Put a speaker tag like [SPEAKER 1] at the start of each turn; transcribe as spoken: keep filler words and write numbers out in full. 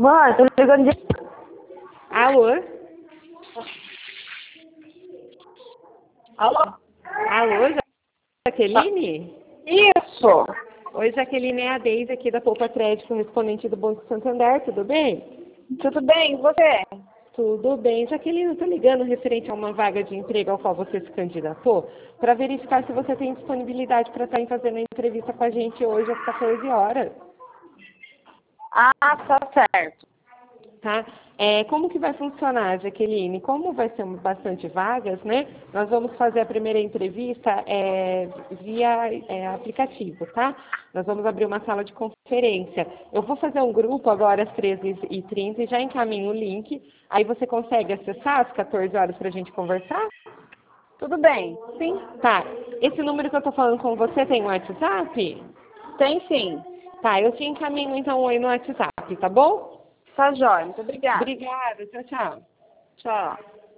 [SPEAKER 1] Mãe, tô ligando de...
[SPEAKER 2] Alô?
[SPEAKER 1] Alô?
[SPEAKER 2] Alô, Jaqueline?
[SPEAKER 1] Isso.
[SPEAKER 2] Oi, Jaqueline, é a Deise aqui da Poupa Crédito, correspondente do Banco Santander, tudo bem?
[SPEAKER 1] Tudo bem, e você?
[SPEAKER 2] Tudo bem. Jaqueline, eu estou ligando referente a uma vaga de emprego ao qual você se candidatou, para verificar se você tem disponibilidade para estar fazendo a entrevista com a gente hoje às quatorze horas.
[SPEAKER 1] Ah, tá certo.
[SPEAKER 2] Tá? É, como que vai funcionar, Jaqueline? Como vai ser bastante vagas, né? Nós vamos fazer a primeira entrevista é, via é, aplicativo, tá? Nós vamos abrir uma sala de conferência. Eu vou fazer um grupo agora às treze e trinta e já encaminho o link. Aí você consegue acessar às quatorze horas para a gente conversar?
[SPEAKER 1] Tudo bem.
[SPEAKER 2] Sim. Tá. Esse número que eu tô falando com você tem um WhatsApp?
[SPEAKER 1] Tem sim.
[SPEAKER 2] Tá, eu te encaminho então aí no WhatsApp, tá bom?
[SPEAKER 1] Tá jóia. Muito obrigada.
[SPEAKER 2] Obrigada. Tchau, tchau.
[SPEAKER 1] Tchau.